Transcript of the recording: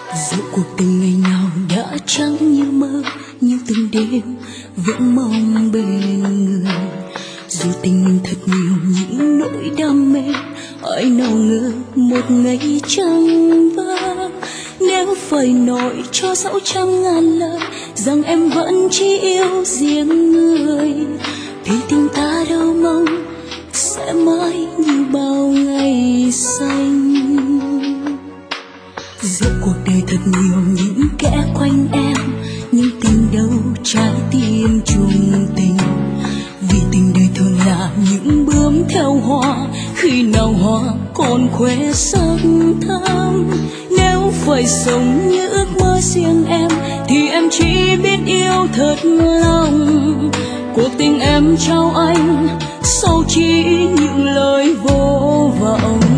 Dẫu cuộc tình ngày nào đã trắng như mơ, như từng đêm vẫn mong bên người. Dù tình mình thật nhiều những nỗi đam mê, ai nào ngờ một ngày chẳng vang. Nếu phải nói cho dẫu trăm ngàn lời rằng em vẫn chỉ yêu riêng người, thì tình ta đâu mong sẽ mãi như bao ngày xanh. Giữa cuộc đời thật nhiều những kẻ quanh em, nhưng tình đâu trái tim chung tình. Vì tình đời thường là những bướm theo hoa, khi nào hoa còn khoe sắc thắm. Nếu phải sống như ước mơ riêng em, thì em chỉ biết yêu thật lòng. Cuộc tình em trao anh sau chỉ những lời vô vọng.